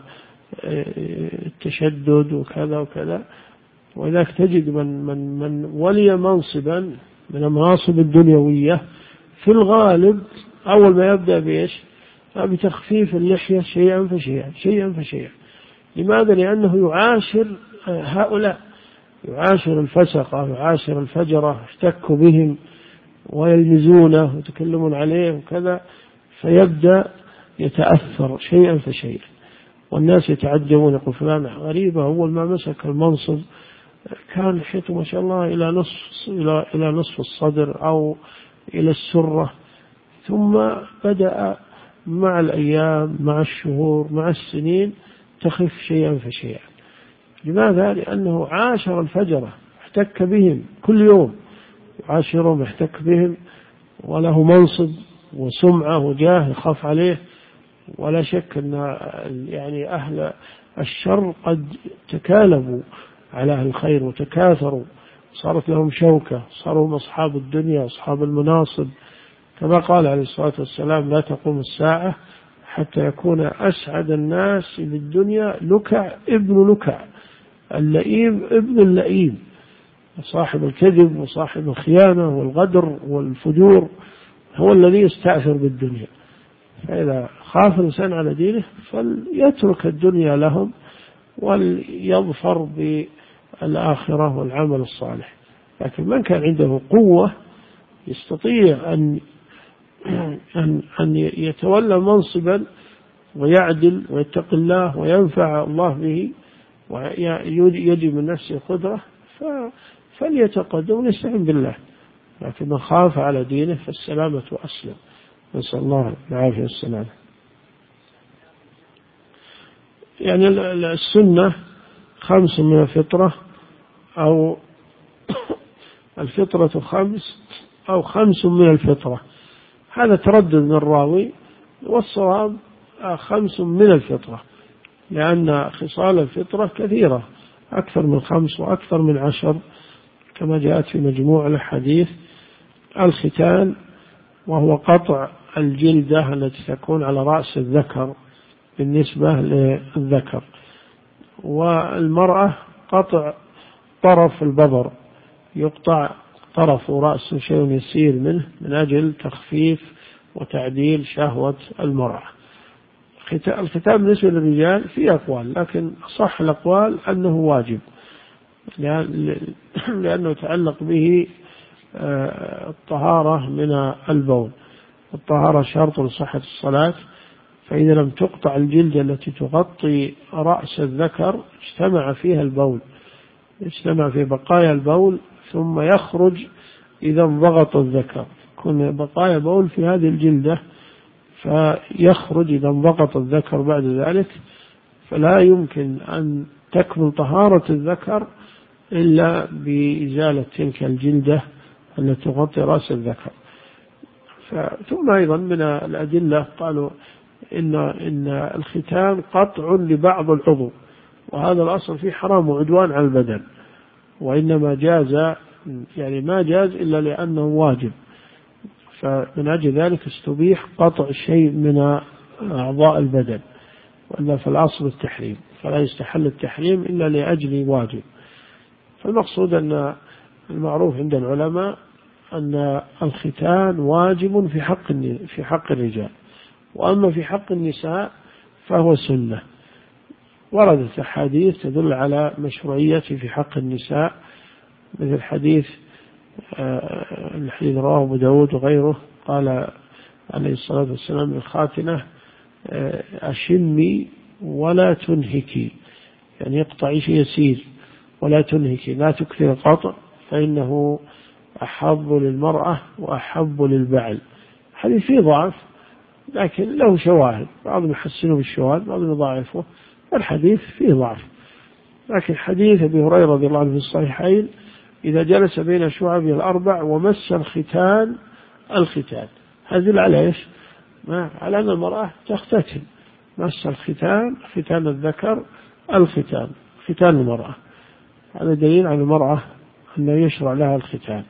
التشدد وكذا وكذا. وذلك تجد من من من ولي منصبا من المناصب الدنيوية في الغالب أول ما يبدأ بإيش؟ بتخفيف اللحية شيئا فشيئا شيئا فشيئا. لماذا؟ لأنه يعاشر هؤلاء، يعاشر الفسقة، يعاشر الفجرة، يحتك بهم ويلمزونه ويتكلمون عليه وكذا، فيبدأ يتأثر شيئا فشيئا، والناس يتعجبون، يقول فلان غريبة أول ما مسك المنصب كان لحيته ما شاء الله إلى نصف إلى إلى نصف الصدر أو إلى السرة، ثم بدأ مع الأيام مع الشهور مع السنين تخف شيئا فشيئا. لماذا؟ لأنه عاشر الفجرة، احتك بهم كل يوم، يعاشرهم يحتك بهم، وله منصب وسمعة وجاه يخاف عليه. ولا شك أن يعني أهل الشر قد تكالبوا على أهل الخير وتكاثروا، صارت لهم شوكة، صاروا أصحاب الدنيا أصحاب المناصب، كما قال عليه الصلاة والسلام لا تقوم الساعة حتى يكون أسعد الناس بالدنيا لكع ابن لكع، اللئيم ابن اللئيم، صاحب الكذب وصاحب الخيانة والغدر والفجور هو الذي يستأثر بالدنيا. فإذا خاف الإنسان على دينه فليترك الدنيا لهم وليظفر بالآخرة والعمل الصالح. لكن من كان عنده قوة يستطيع أن أن أن يتولى منصبا ويعدل ويتقي الله وينفع الله به ويدي من نفسه قدرة فليتقدم ويستعين بالله. لكن من خاف على دينه فالسلامة أسلم، نسأل الله العافية والسلامة. يعني السنة خمس من الفطرة، أو الفطرة خمس أو خمس من الفطرة، هذا تردد من الراوي، والصواب خمس من الفطرة، لأن خصال الفطرة كثيرة أكثر من خمس وأكثر من عشر كما جاءت في مجموع الحديث. الختان وهو قطع الجلدة التي تكون على رأس الذكر بالنسبة للذكر، والمرأة قطع طرف الببر، يقطع طرف رأس شيء يسير منه من أجل تخفيف وتعديل شهوة المرأة. الختان بالنسبة للرجال في أقوال، لكن صح الأقوال أنه واجب، لأنه يتعلق به الطهارة من البول، الطهارة شرط لصحة الصلاة، فإذا لم تقطع الجلد التي تغطي رأس الذكر اجتمع فيها البول، اجتمع في بقايا البول ثم يخرج إذا انضغط الذكر، يكون بقايا بول في هذه الجلدة فيخرج إذا انضغط الذكر بعد ذلك، فلا يمكن أن تكمل طهارة الذكر إلا بإزالة تلك الجلدة التي تغطي رأس الذكر. ثم أيضا من الأدلة قالوا إن, إن الختان قطع لبعض العضو، وهذا الأصل فيه حرام وعدوان على البدن، وإنما جاز يعني ما جاز إلا لأنه واجب، فمن أجل ذلك استبيح قطع شيء من أعضاء البدن، وإلا في الأصل التحريم، فلا يستحل التحريم إلا لأجل واجب. فالمقصود أن المعروف عند العلماء أن الختان واجب في حق في حق الرجال، وأما في حق النساء فهو سنة. وردت أحاديث تدل على مشروعيته في حق النساء، مثل حديث الحديث رواه أبو داود وغيره، قال عليه الصلاة والسلام للخاتنة أشمي ولا تنهكي، يعني يقطع شيء يسير ولا تنهكي، لا تكثر القطع فإنه أحب للمرأة وأحب للبعل. حديث فيه ضعف لكن له شواهد، بعضهم يحسنه بالشواهد بعضهم يضاعفه، الحديث فيه ضعف. لكن حديث أبي هريرة رضي الله عنه في الصحيحين إذا جلس بين شعبه الأربع ومس الختان الختان، هذا على إيش؟ على أن المرأة تختتن، مس الختان ختان الذكر الختان ختان المرأة، هذا دليل على المرأة أنه يشرع لها الختان.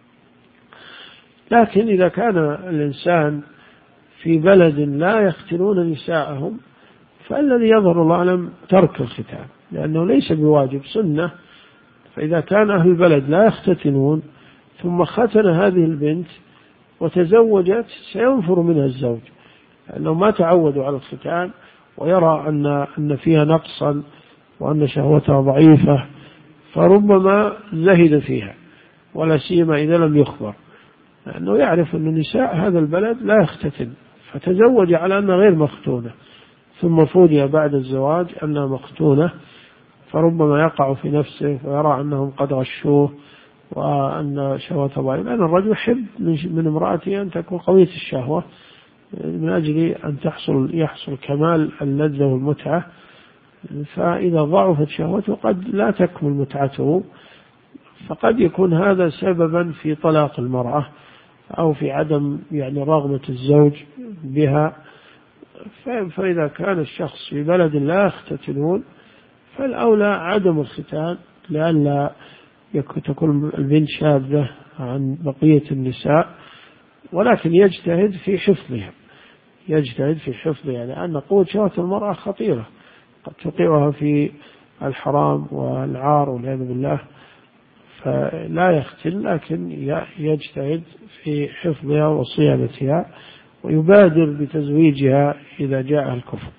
لكن إذا كان الإنسان في بلد لا يختنون نساءهم فالذي يظهر الله أعلم ترك الختان، لأنه ليس بواجب، سنة. فإذا كان أهل البلد لا يختتنون ثم ختن هذه البنت وتزوجت سينفر منها الزوج، لأنه ما تعودوا على الختان ويرى أن أن فيها نقصا وأن شهوتها ضعيفة، فربما زهد فيها، ولا سيما إذا لم يخبر، لأنه يعرف أن نساء هذا البلد لا يختتن، فتزوج على أنها غير مختونة ثم فوجئ بعد الزواج أنها مختونة، فربما يقع في نفسه ويرى أنهم قد غشوه وأن شهوته ضعيفة، لأن الرجل يحب من امرأته أن تكون قوية الشهوة من أجل أن تحصل يحصل كمال اللذة والمتعة، فإذا ضعفت شهوته قد لا تكمل متعته، فقد يكون هذا سببا في طلاق المرأة أو في عدم يعني رغبة الزوج بها. فإذا كان الشخص في بلد لا يختتنون فالأولى عدم الختان، لئلا تكون البنت شاذة عن بقية النساء، ولكن يجتهد في حفظها يجتهد في حفظها لأن قوة شهوة المرأة خطيرة، قد توقعها في الحرام والعار والعياذ بالله، فلا يختن لكن يجتهد في حفظها وصيانتها ويبادر بتزويجها إذا جاء الكفر.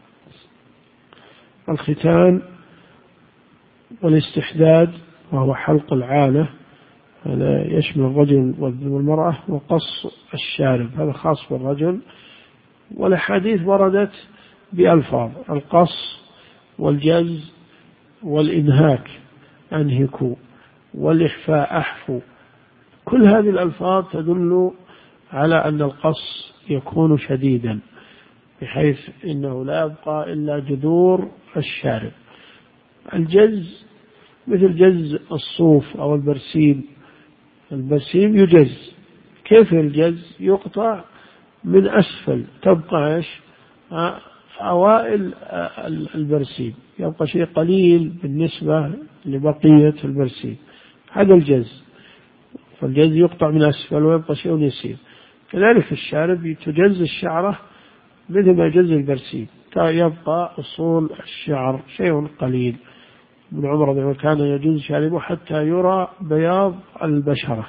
الختان والاستحداد وهو حلق العانة، هذا يشمل الرجل والمرأة، وقص الشارب هذا خاص بالرجل. والحديث وردت بألفاظ القص والجز والإنهاك أنهكوا والإحفاء أحفوا، كل هذه الألفاظ تدل على أن القص يكون شديدا بحيث إنه لا يبقى إلا جذور الشارب. الجز مثل جز الصوف أو البرسيم، البرسيم يجز، كيف الجز؟ يقطع من أسفل، تبقى إيش؟ أوائل البرسيم، يبقى شيء قليل بالنسبة لبقية البرسيم، هذا الجز. فالجز يقطع من أسفل ويبقى شيء يسير. كذلك في الشارب تجز الشعرة مثل ما يجز البرسيم، يبقى أصول الشعر شيء قليل. ابن عمر رضي الله عنه كان يجز شاربه حتى يرى بياض البشرة،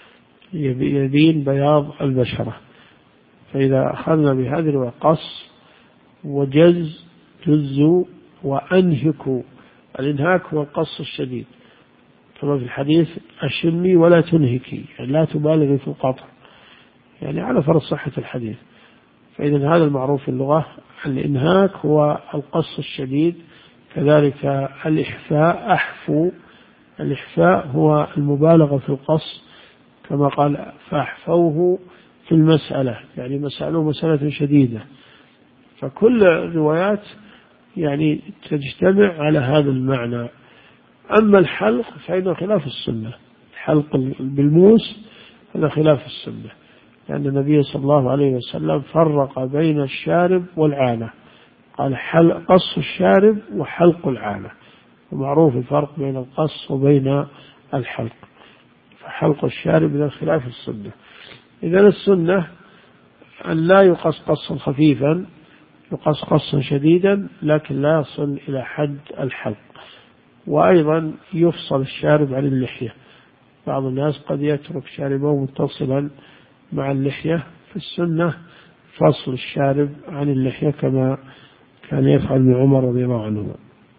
يبين بياض البشرة. فإذا أخذنا بهذه القص وجز جزوا وأنهكوا، الإنهاك هو القص الشديد كما في الحديث أشمي ولا تنهكي، يعني لا تبالغي في القطع، يعني على فرض صحة الحديث. فإذا هذا المعروف في اللغة، الإنهاك هو القص الشديد. كذلك الإحفاء أحفو، الإحفاء هو المبالغة في القص كما قال فأحفوه في المسألة، يعني مسألة مسألة شديدة. فكل الروايات يعني تجتمع على هذا المعنى. أما الحلق فإنه خلاف السنة، الحلق بالموس هذا خلاف السنة، لأن النبي صلى الله عليه وسلم فرق بين الشارب والعانة، قال قص الشارب وحلق العانة، ومعروف الفرق بين القص وبين الحلق، فحلق الشارب من خلاف السنة. إذن السنة أن لا يقص قصا خفيفا، يقص قصا شديدا لكن لا يصل إلى حد الحلق. وأيضا يفصل الشارب عن اللحية. بعض الناس قد يترك شاربه متصلا مع اللحية، في السنة فصل الشارب عن اللحية كما كان يفعل ابن عمر رضي الله عنه.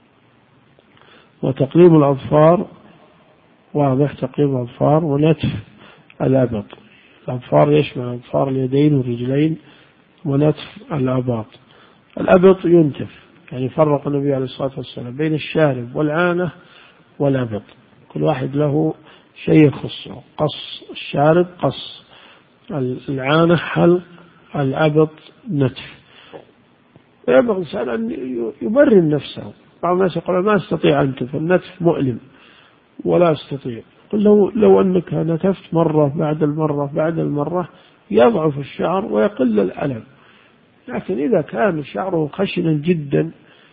وتقليم الأظفار واضح، تقليم الأظفار ونتف الأبط. الأظفار يشمل أظفار اليدين والرجلين ونتف الأباط. الأبط ينتف، يعني فرق النبي عليه الصلاة والسلام بين الشارب والعانة والأبط، كل واحد له شيء يخصه، قص الشارب قص، العانة حلق، الأبط نتف. ويبغى الإنسان أن يبرر نفسه. بعض الناس يقول ما أستطيع أنتف، النتف مؤلم ولا أستطيع. قل لو, لو أنك نتفت مرة بعد المرة بعد المرة يضعف الشعر ويقل الألم، لكن إذا كان شعره خشنا جدا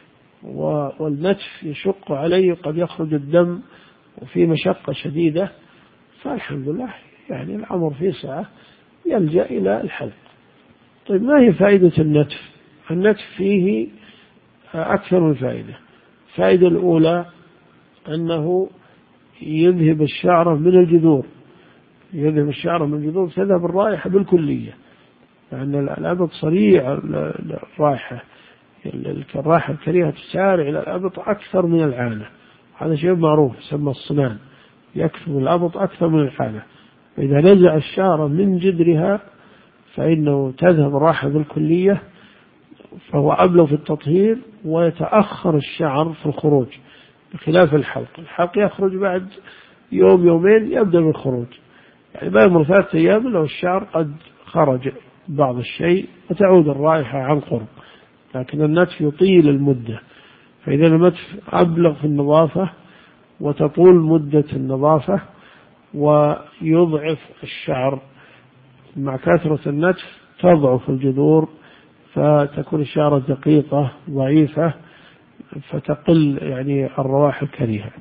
والنتف يشق عليه قد يخرج الدم وفي مشقة شديدة، فالحمد لله يعني الأمر في ساعة يلجأ إلى الحلق. طيب ما هي فائدة النتف؟ النتف فيه أكثر من فائدة. الفائدة الأولى أنه يذهب الشعر من الجذور، يذهب الشعر من الجذور تذهب الرائحة بالكلية، لأن الأبط سريع الرائحة، الرائحة الكريهة تسارع إلى الأبط أكثر من العانة. هذا شيء معروف يسمى الصنان، يكثر الأبط أكثر من العانة. إذا نزع الشعر من جذرها فإنه تذهب الرائحة بالكلية، فهو أبلغ في التطهير ويتأخر الشعر في الخروج، بخلاف الحلق. الحلق يخرج بعد يوم يومين يبدأ بالخروج، يعني ما يمر ثلاثة أيام لو الشعر قد خرج بعض الشيء وتعود الرائحة عن قرب. لكن النتف يطيل المدة، فإذا النتف أبلغ في النظافة وتطول مدة النظافة ويضعف الشعر. مع كثرة النتف تضعف الجذور فتكون الشعر دقيقة ضعيفة فتقل يعني الروائح الكريهة.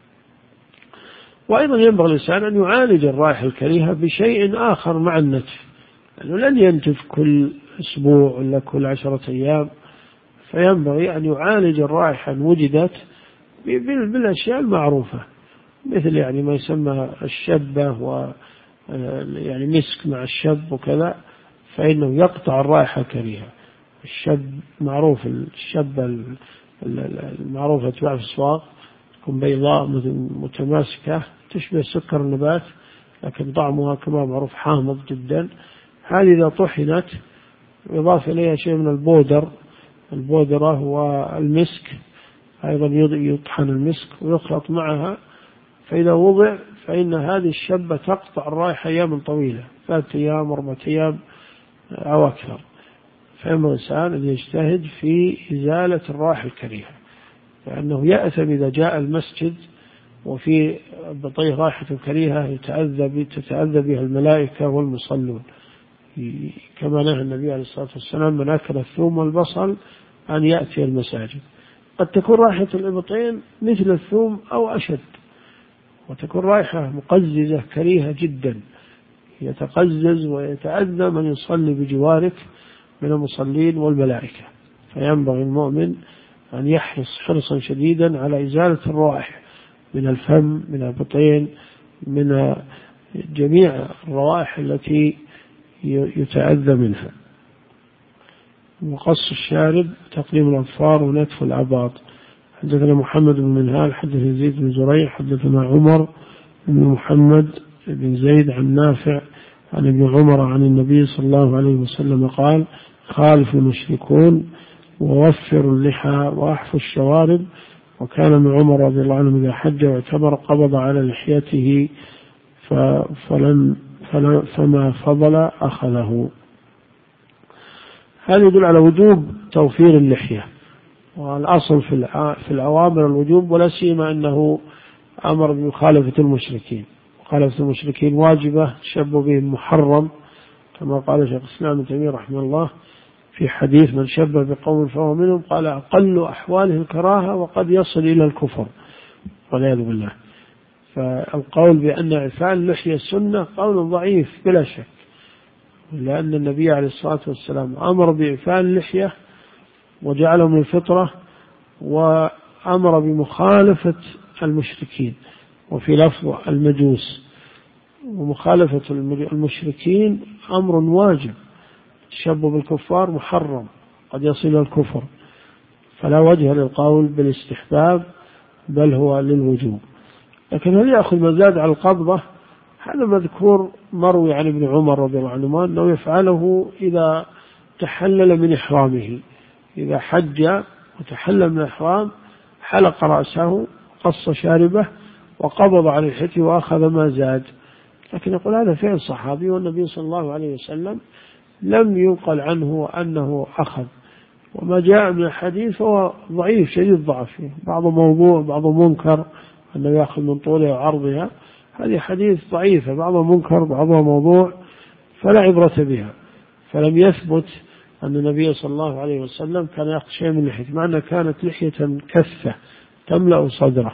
وأيضا ينبغي الإنسان أن يعالج الرائحة الكريهة بشيء آخر مع النتف، لأنه لن ينتف كل أسبوع ولا كل عشرة أيام، فينبغي أن يعالج الرائحة إن وجدت بالأشياء المعروفة، مثل يعني ما يسمى الشبة و يعني مسك مع الشب وكذا، فإنه يقطع الرائحة الكريهة. الشب معروف، الشبة المعروفة تباع في الأسواق تكون بيضاء متماسكة تشبه سكر النبات، لكن طعمها كما معروف حامض جدا. هذه إذا طحنت يضاف إليها شيء من البودر، البودرة والمسك أيضا يطحن المسك ويخلط معها، فإذا وضع فإن هذه الشبة تقطع الرائحة أيام طويلة، ثلاثة أيام أربعة أيام أو أكثر. فإن الإنسان أن يجتهد في إزالة الرائحة الكريهة، لأنه يأثم إذا جاء المسجد وفي بطيه رائحة كريهة يتأذى تتأذى بها الملائكة والمصلون، كما نهى النبي عليه الصلاة والسلام من أكل الثوم والبصل أن يأتي المساجد. قد تكون رائحة الإبطين مثل الثوم أو أشد، وتكون رائحة مقززة كريهة جدا، يتقزز ويتأذى من يصلي بجوارك من المصلين والملائكة. فينبغي المؤمن أن يحرص حرصا شديدا على إزالة الروائح من الفم، من البطين، من جميع الروائح التي يتأذى منها. وقص الشارب، تقليم الأظفار، ونتف الأباط. حدثنا محمد بن منهال حدثنا زيد بن زريع حدثنا عمر بن محمد بن زيد عن نافع عن ابن عمر عن النبي صلى الله عليه وسلم قال: خالف المشركون ووفروا اللحى وأحفوا الشوارب. وكان ابن عمر رضي الله عنه إذا حج واعتمر قبض على لحيته فلم فما فضل أخذه. هذا يدل على وجوب توفير اللحية، والأصل في الأوامر الوجوب، ولا سيما أنه أمر بمخالفة المشركين. مخالفة المشركين واجبة، تشبه بهم محرم، كما قال شيخ الإسلام ابن تيمية رحمه الله في حديث: من شبه بقوم فهو منهم، قال: أقل أحواله الكراهة وقد يصل إلى الكفر والعياذ بالله. فالقول بأن إعفاء اللحية سنة قول ضعيف بلا شك، لأن النبي عليه الصلاة والسلام أمر بإعفاء اللحية وجعله من الفطرة، أمر بمخالفة المشركين، وفي لفظ المجوس، ومخالفة المشركين أمر واجب، التشبه بالكفار محرم قد يصل الكفر، فلا وجه للقول بالاستحباب بل هو للوجوب. لكن هل يأخذ مزاد على القبضة؟ هذا مذكور مروي عن ابن عمر رضي الله عنهما أنه يفعله إذا تحلل من إحرامه، إذا حج وتحلل من الإحرام حلق رأسه قص شاربه وقبض على لحيته وأخذ ما زاد. لكن يقول هذا فعل صحابي، والنبي صلى الله عليه وسلم لم ينقل عنه أنه أخذ، وما جاء من الحديث هو ضعيف شديد ضعف، بعض موضوع بعض منكر أنه يأخذ من طولها وعرضها، هذه حديث ضعيفة، بعضها منكر بعضها موضوع فلا عبرة بها. فلم يثبت أن النبي صلى الله عليه وسلم كان يأخذ شيء من لحيته، مع أنها كانت لحية كثة تملأ صدره.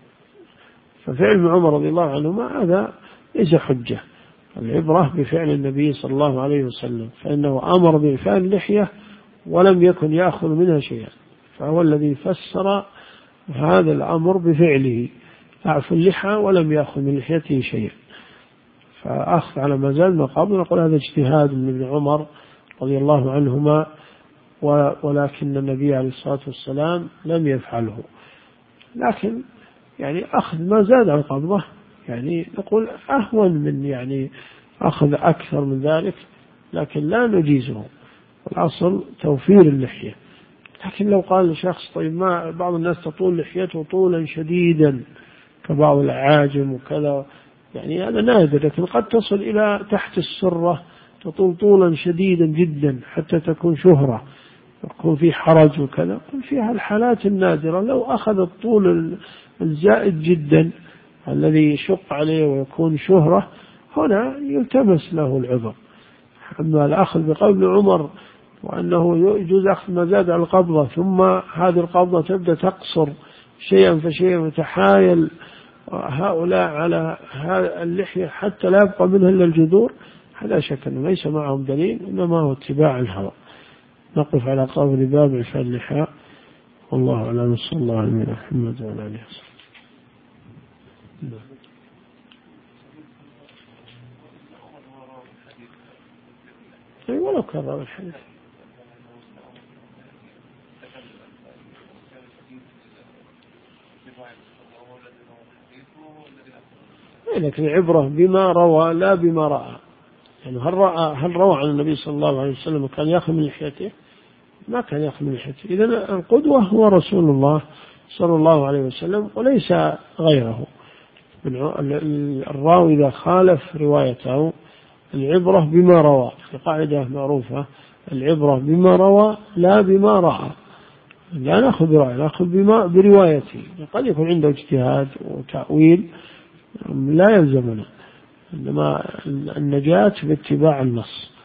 ففعل ابن عمر رضي الله عنهما هذا ليس حجة، العبرة بفعل النبي صلى الله عليه وسلم، فإنه أمر بإعفاء اللحية ولم يكن يأخذ منها شيئا، فهو الذي فسر هذا الأمر بفعله، أعفى اللحى ولم يأخذ من لحيته شيئا، فأخذ على ما زال ما قبل. نقول هذا اجتهاد من ابن عمر رضي الله عنهما، ولكن النبي عليه الصلاة والسلام لم يفعله. لكن يعني أخذ ما زاد عن قبضه يعني نقول أهون من يعني أخذ أكثر من ذلك، لكن لا نجيزه، الأصل توفير اللحية. لكن لو قال لشخص طيب ما بعض الناس تطول لحيته طولا شديدا كبعض العاجم وكذا، يعني هذا نادر، لكن قد تصل إلى تحت السرة، تطول طولا شديدا جدا حتى تكون شهرة، يكون في حرج وكذا، فيها الحالات النادرة. لو أخذ الطول الزائد جدا الذي يشق عليه ويكون شهرة، هنا يلتمس له العذر. أما الأخذ بقول عمر وأنه يجوز أخذ ما زاد على القبضة، ثم هذه القبضة تبدأ تقصر شيئا فشيئا وتحايل هؤلاء على اللحية حتى لا يبقى منها إلا الجذور، هذا شك أنه ليس معهم دليل، إنما هو اتباع الهوى. نقف على قول باب عفاء اللحى، والله أعلم، صلى الله عليه محمد وعلى آله وصحبه. أي ولو كرر الحديث. لكن العبرة بما روى لا بما رأى، يعني هل رأى هل روى عن النبي صلى الله عليه وسلم كان يأخذ من لحيته؟ ما كان يأخذ من لحيته. إذن القدوة هو رسول الله صلى الله عليه وسلم وليس غيره. الراوي إذا خالف روايته العبرة بما روى، قاعدة معروفة، العبرة بما روى لا بما رأى، لا نأخذ برأي، نأخذ بما بروايته. قد يكون عنده اجتهاد وتأويل لا يلزمنا، إنما النجاة باتباع النص.